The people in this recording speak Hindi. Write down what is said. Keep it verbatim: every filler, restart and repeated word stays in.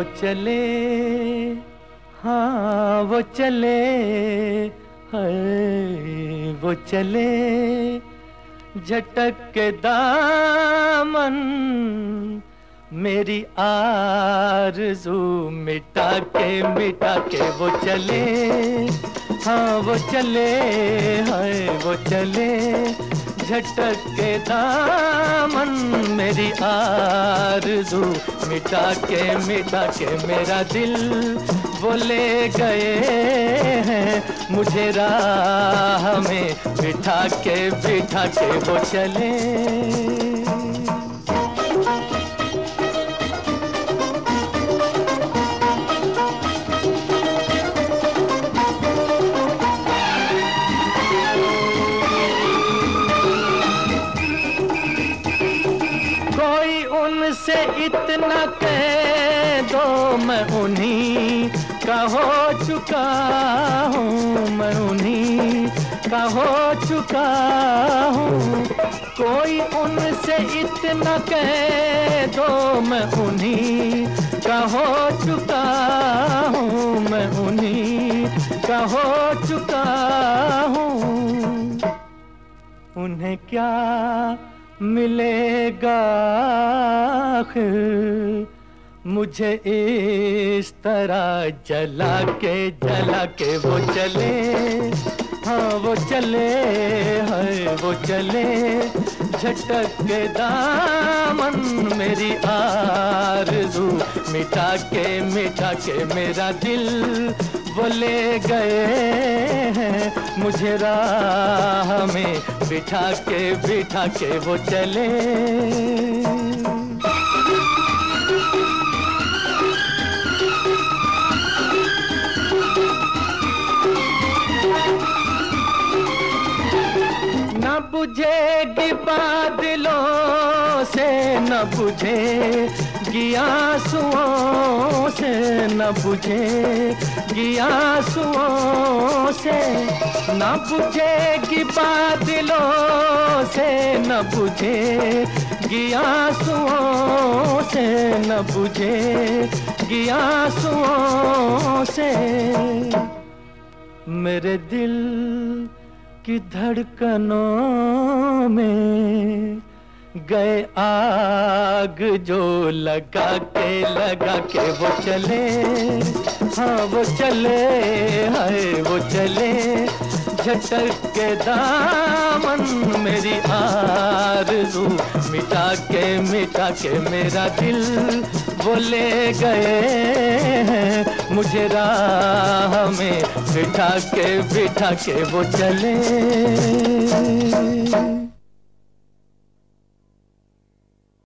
वो चले, हाँ वो चले, हाय वो चले, झटक के दामन मेरी आरज़ू मिटा के मिटा के वो चले, हाँ वो चले, हाय वो चले, झटक के दामन मेरी आरज़ू मिटा के मिटा के मेरा दिल वो ले गए हैं मुझे राह में बिठा के बिठा के वो चले। कोई उनसे इतना कह दो मैं उन्हीं का हो चुका हूँ, मैं उन्हीं का हो चुका हूँ। कोई उनसे इतना कह दो मैं उन्हीं का हो चुका हूँ, मैं उन्हीं का हो चुका हूँ। उन्हें क्या मिलेगा आखिर मुझे इस तरह जला के जला के वो चले, हाँ वो चले, हाय वो चले, झटक के दामन मेरी आरज़ू मिटा के मिटा के मेरा दिल वो ले गए हैं मुझे राह में बिठा के बिठा के वो चले। न बुझेगी बादलों से, न बुझेगी आंसुओं से, न बुझेगी आंसुओं से, न बुझेगी बादलों से, न बुझेगी आंसुओं से, न बुझेगी आंसुओं से। मेरे दिल की धड़कनों में गए आग जो लगा के लगा के वो चले, हाँ वो चले, हाय वो चले, झटक के दामन मेरी आरज़ू मिटा के मिटा के मेरा दिल वो ले गए हैं मुझे राह में बिठा के बिठा के वो चले।